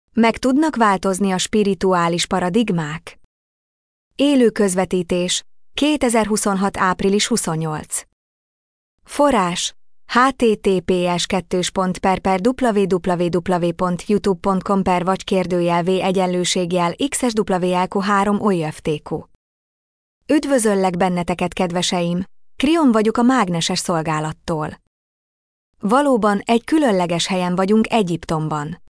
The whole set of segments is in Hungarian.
Meg tudnak változni a spirituális paradigmák? Élő közvetítés, 2026. április 28. Forrás: https://www.youtube.com/v/v XSWLQ3 OJFTQ. Üdvözöllek benneteket, kedveseim! Krion vagyok a mágneses szolgálattól. Valóban egy különleges helyen vagyunk Egyiptomban.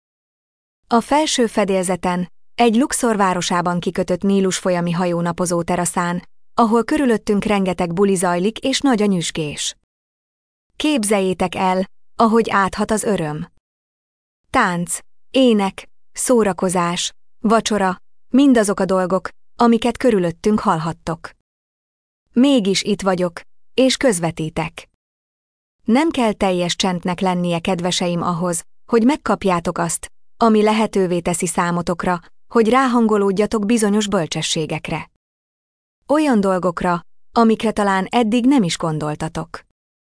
A felső fedélzeten, egy Luxor városában kikötött Nílus folyami hajó napozó teraszán, ahol körülöttünk rengeteg buli zajlik és nagy a nyüzsgés. Képzeljétek el, ahogy áthat az öröm. Tánc, ének, szórakozás, vacsora, mindazok a dolgok, amiket körülöttünk hallhattok. Mégis itt vagyok, és közvetítek. Nem kell teljes csendnek lennie, kedveseim, ahhoz, hogy megkapjátok azt, ami lehetővé teszi számotokra, hogy ráhangolódjatok bizonyos bölcsességekre. Olyan dolgokra, amikre talán eddig nem is gondoltatok.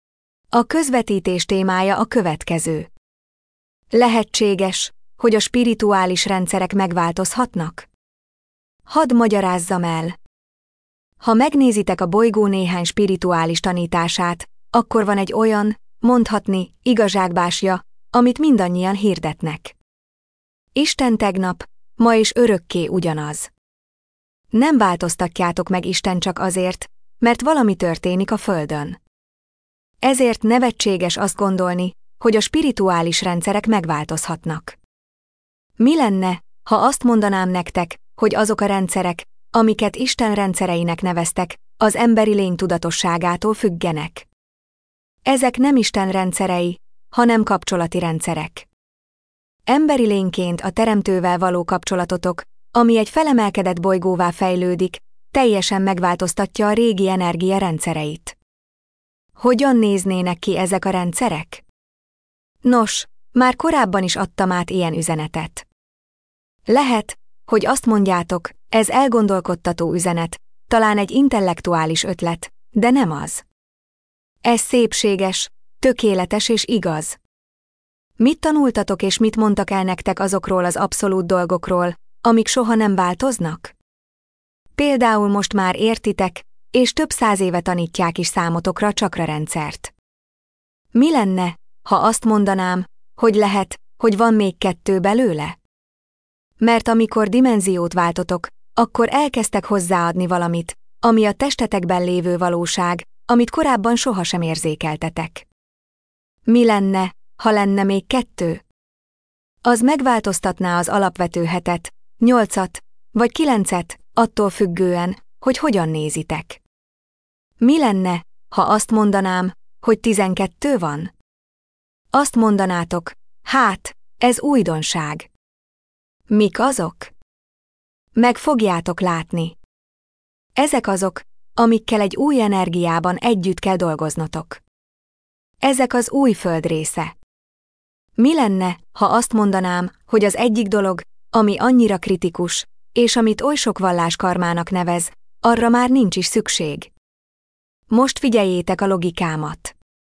A közvetítés témája a következő. Lehetséges, hogy a spirituális rendszerek megváltozhatnak? Hadd magyarázzam el. Ha megnézitek a bolygó néhány spirituális tanítását, akkor van egy olyan, mondhatni, igazságbásja, amit mindannyian hirdetnek. Isten tegnap, ma és örökké ugyanaz. Nem változtatjátok meg Isten csak azért, mert valami történik a Földön. Ezért nevetséges azt gondolni, hogy a spirituális rendszerek megváltozhatnak. Mi lenne, ha azt mondanám nektek, hogy azok a rendszerek, amiket Isten rendszereinek neveztek, az emberi lény tudatosságától függenek? Ezek nem Isten rendszerei, hanem kapcsolati rendszerek. Emberi lényként a Teremtővel való kapcsolatotok, ami egy felemelkedett bolygóvá fejlődik, teljesen megváltoztatja a régi energia rendszereit. Hogyan néznének ki ezek a rendszerek? Nos, már korábban is adtam át ilyen üzenetet. Lehet, hogy azt mondjátok, ez elgondolkodtató üzenet, talán egy intellektuális ötlet, de nem az. Ez szépséges, tökéletes és igaz. Mit tanultatok és mit mondtak el nektek azokról az abszolút dolgokról, amik soha nem változnak? Például most már értitek, és több 100 éve tanítják is számotokra a csakrarendszert. Mi lenne, ha azt mondanám, hogy lehet, hogy van még 2 belőle? Mert amikor dimenziót váltotok, akkor elkezdtek hozzáadni valamit, ami a testetekben lévő valóság, amit korábban sohasem érzékeltetek. Mi lenne, ha lenne még 2? Az megváltoztatná az alapvető 7-et, 8-at, vagy 9-et, attól függően, hogy hogyan nézitek. Mi lenne, ha azt mondanám, hogy 12 van? Azt mondanátok, hát, ez újdonság. Mik azok? Meg fogjátok látni. Ezek azok, amikkel egy új energiában együtt kell dolgoznotok. Ezek az új föld része. Mi lenne, ha azt mondanám, hogy az egyik dolog, ami annyira kritikus, és amit oly sok vallás karmának nevez, arra már nincs is szükség? Most figyeljétek a logikámat.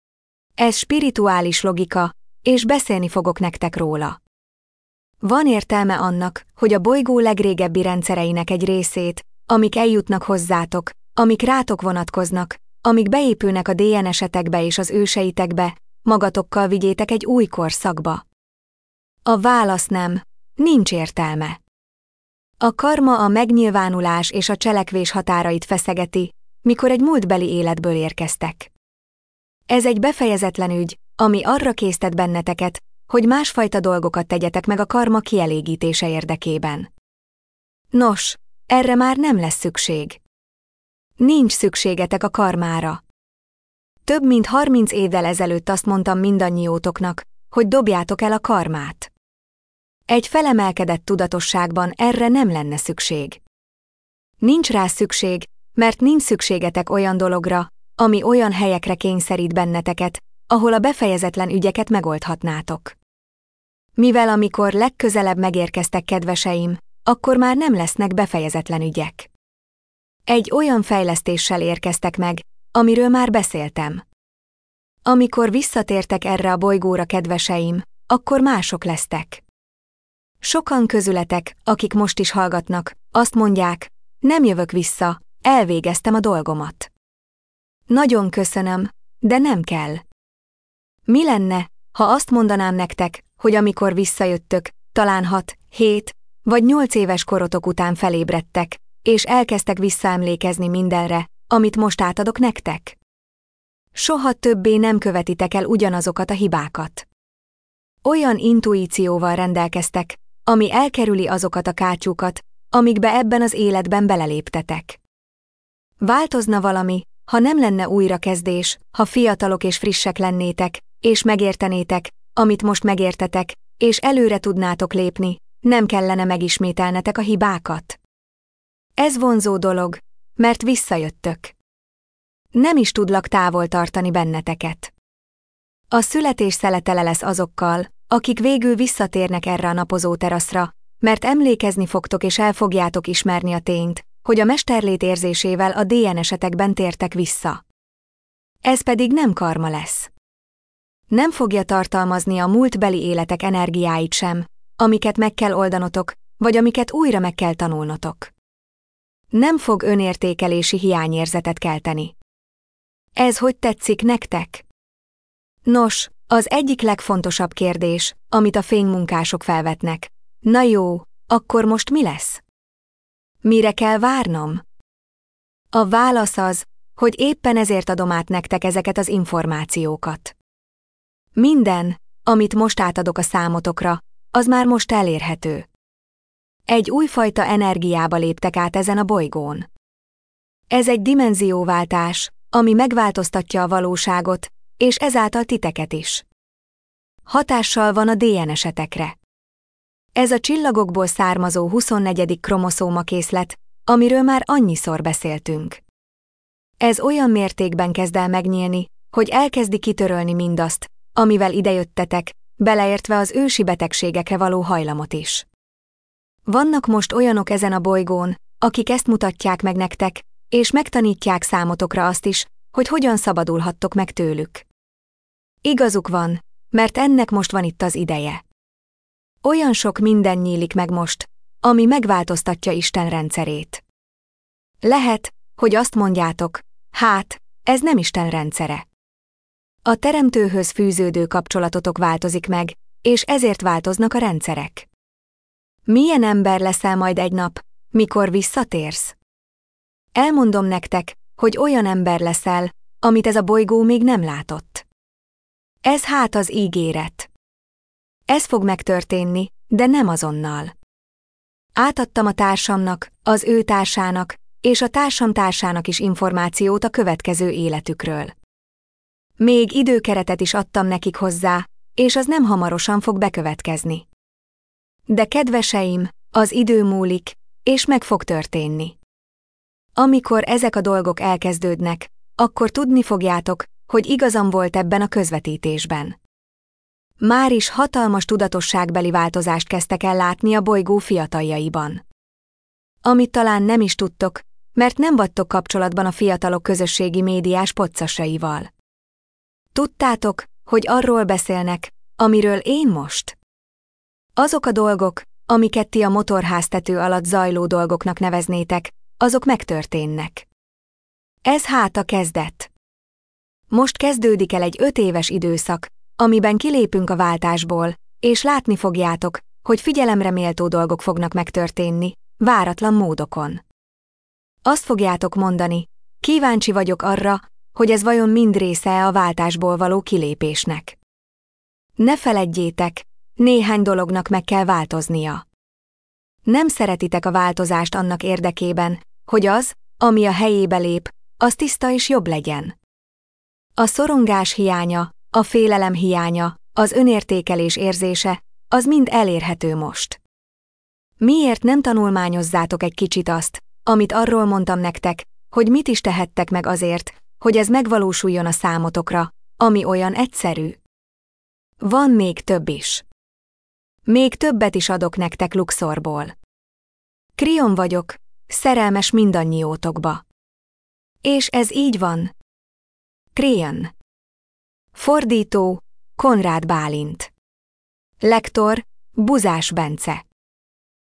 Ez spirituális logika, és beszélni fogok nektek róla. Van értelme annak, hogy a bolygó legrégebbi rendszereinek egy részét, amik eljutnak hozzátok, amik rátok vonatkoznak, amik beépülnek a DNS-etekbe és az őseitekbe, magatokkal vigyétek egy új korszakba? A válasz nem, nincs értelme. A karma a megnyilvánulás és a cselekvés határait feszegeti, mikor egy múltbeli életből érkeztek. Ez egy befejezetlen ügy, ami arra késztet benneteket, hogy másfajta dolgokat tegyetek meg a karma kielégítése érdekében. Nos, erre már nem lesz szükség. Nincs szükségetek a karmára. Több mint 30 évvel ezelőtt azt mondtam mindannyiótoknak, hogy dobjátok el a karmát. Egy felemelkedett tudatosságban erre nem lenne szükség. Nincs rá szükség, mert nincs szükségetek olyan dologra, ami olyan helyekre kényszerít benneteket, ahol a befejezetlen ügyeket megoldhatnátok. Mivel amikor legközelebb megérkeztek, kedveseim, akkor már nem lesznek befejezetlen ügyek. Egy olyan fejlesztéssel érkeztek meg, amiről már beszéltem. Amikor visszatértek erre a bolygóra, kedveseim, akkor mások lesztek. Sokan közületek, akik most is hallgatnak, azt mondják, nem jövök vissza, elvégeztem a dolgomat. Nagyon köszönöm, de nem kell. Mi lenne, ha azt mondanám nektek, hogy amikor visszajöttök, talán 6, 7 vagy 8 éves korotok után felébredtek, és elkezdtek visszaemlékezni mindenre, amit most átadok nektek? Soha többé nem követitek el ugyanazokat a hibákat. Olyan intuícióval rendelkeztek, ami elkerüli azokat a kátyúkat, amikbe ebben az életben beleléptetek. Változna valami, ha nem lenne újrakezdés, ha fiatalok és frissek lennétek, és megértenétek, amit most megértetek, és előre tudnátok lépni, nem kellene megismételnetek a hibákat. Ez vonzó dolog, mert visszajöttök. Nem is tudlak távol tartani benneteket. A születés szeletele lesz azokkal, akik végül visszatérnek erre a napozó teraszra, mert emlékezni fogtok és el fogjátok ismerni a tényt, hogy a mesterlét érzésével a DNS-etekben tértek vissza. Ez pedig nem karma lesz. Nem fogja tartalmazni a múltbeli életek energiáit sem, amiket meg kell oldanotok, vagy amiket újra meg kell tanulnotok. Nem fog önértékelési hiányérzetet kelteni. Ez hogy tetszik nektek? Nos, az egyik legfontosabb kérdés, amit a fénymunkások felvetnek. Na jó, akkor most mi lesz? Mire kell várnom? A válasz az, hogy éppen ezért adom át nektek ezeket az információkat. Minden, amit most átadok a számotokra, az már most elérhető. Egy újfajta energiába léptek át ezen a bolygón. Ez egy dimenzióváltás, ami megváltoztatja a valóságot, és ezáltal titeket is. Hatással van a DNS-etekre. Ez a csillagokból származó 24. kromoszómakészlet, amiről már annyiszor beszéltünk. Ez olyan mértékben kezd el megnyílni, hogy elkezdi kitörölni mindazt, amivel idejöttetek, beleértve az ősi betegségekre való hajlamot is. Vannak most olyanok ezen a bolygón, akik ezt mutatják meg nektek, és megtanítják számotokra azt is, hogy hogyan szabadulhattok meg tőlük. Igazuk van, mert ennek most van itt az ideje. Olyan sok minden nyílik meg most, ami megváltoztatja Isten rendszerét. Lehet, hogy azt mondjátok, hát, ez nem Isten rendszere. A Teremtőhöz fűződő kapcsolatotok változik meg, és ezért változnak a rendszerek. Milyen ember leszel majd egy nap, mikor visszatérsz? Elmondom nektek, hogy olyan ember leszel, amit ez a bolygó még nem látott. Ez hát az ígéret. Ez fog megtörténni, de nem azonnal. Átadtam a társamnak, az ő társának, és a társam társának is információt a következő életükről. Még időkeretet is adtam nekik hozzá, és az nem hamarosan fog bekövetkezni. De kedveseim, az idő múlik, és meg fog történni. Amikor ezek a dolgok elkezdődnek, akkor tudni fogjátok, hogy igazam volt ebben a közvetítésben. Már is hatalmas tudatosságbeli változást kezdtek el látni a bolygó fiataljaiban. Amit talán nem is tudtok, mert nem vagytok kapcsolatban a fiatalok közösségi médiás poccasaival. Tudtátok, hogy arról beszélnek, amiről én most? Azok a dolgok, amiket ti a motorháztető alatt zajló dolgoknak neveznétek, azok megtörténnek. Ez hát a kezdet. Most kezdődik el egy 5 éves időszak, amiben kilépünk a váltásból, és látni fogjátok, hogy figyelemre méltó dolgok fognak megtörténni, váratlan módokon. Azt fogjátok mondani, kíváncsi vagyok arra, hogy ez vajon mind része a váltásból való kilépésnek. Ne feledjétek, néhány dolognak meg kell változnia. Nem szeretitek a változást annak érdekében, hogy az, ami a helyébe lép, az tiszta és jobb legyen. A szorongás hiánya, a félelem hiánya, az önértékelés érzése, az mind elérhető most. Miért nem tanulmányozzátok egy kicsit azt, amit arról mondtam nektek, hogy mit is tehettek meg azért, hogy ez megvalósuljon a számotokra, ami olyan egyszerű? Van még több is. Még többet is adok nektek Luxorból. Krion vagyok, szerelmes mindannyiótokba. És ez így van. Krion. Fordító, Konrád Bálint. Lektor, Buzás Bence.